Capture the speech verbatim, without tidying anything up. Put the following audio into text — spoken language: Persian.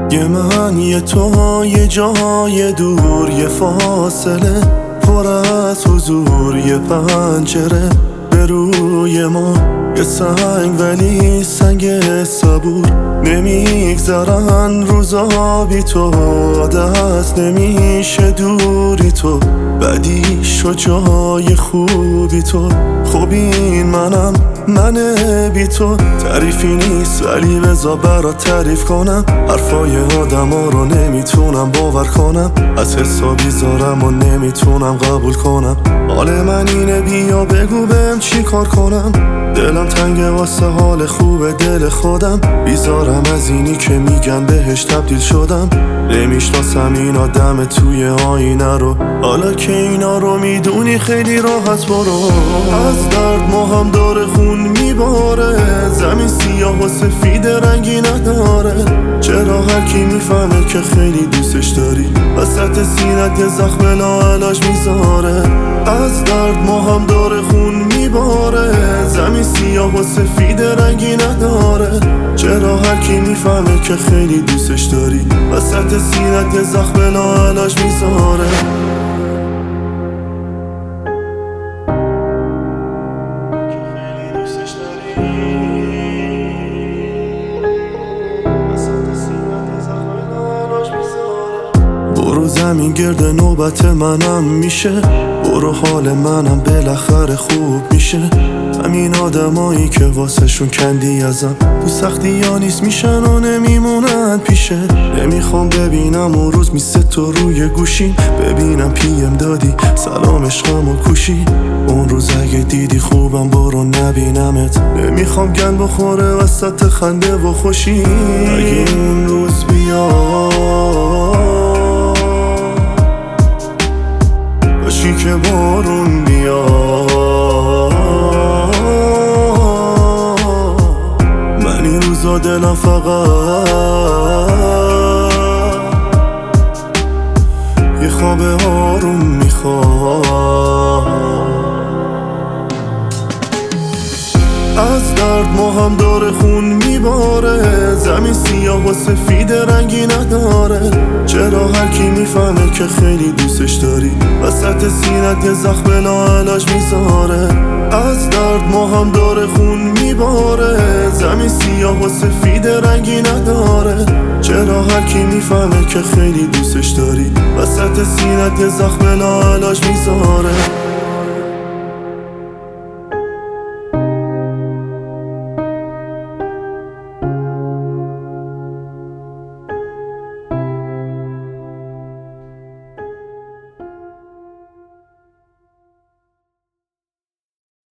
یه من یه تو یه جای دور، یه فاصله پر از حضور، یه پنجره به روی ما، یه سنگ ولی سنگ صبور. نمیگذرن روزا بی تو، دست نمیشه دوری تو، بدیش و جای خوبی تو. خب این منم منه بی تو، تعریفی نیست ولی بذار برات تعریف کنم. حرفای آدم ها رو نمیتونم باور کنم، از حسا بیزارم و نمیتونم قبول کنم. حال من اینه بیا بگو بهم چی کار کنم، دلم تنگه واسه حال خوب دل خودم. بیزارم از اینی که میگن بهش تبدیل شدم، نمیشناسم این آدم توی آینه رو. حالا که اینا رو میدونی خیلی راحت برو. از درد ما هم داره خون میباره، زمین سیاه و سفید رنگی نداره. چرا هر کی میفهمه که خیلی دوستش داری، وسط سینت یه زخم لاعلاج میذاره. از درد ما هم داره خون میباره، زمین سیاه و سفید رنگی نداره. چرا هر کی میفهمه که خیلی دوستش داری، وسط سینت یه زخم لاعلاج میذاره. برو زمین گرد نوبت منم میشه، برو حال منم بالاخره خوب میشه. همین آدمایی که واسه شون کندی ازم، تو سختی ها نیست میشن و نمیمونن پیشه. نمیخوام ببینم اون روز میسه تو روی گوشی، ببینم پیم دادی سلام عشقم و کوشی. اون روز اگه دیدی خوبم برو نبینمت، نمیخوام گن بخوره وسط خنده و خوشی. اگه اون روز بیاد باشی که بارون بیاد، من این روزا دلم فقط یه خواب آروم میخواد. از درد ما هم داره خون میباره، زمین سیاه و سفید رنگی نداره. چرا هر کی میفهمه که خیلی دوستش داری، وسط سینت یه زخم لاعلاج میذاره. از درد ما هم داره خون میباره، زمین سیاه و سفید رنگی نداره. چرا هر کی میفهمه که خیلی دوستش داری، وسط سینت یه زخم لاعلاج میذاره.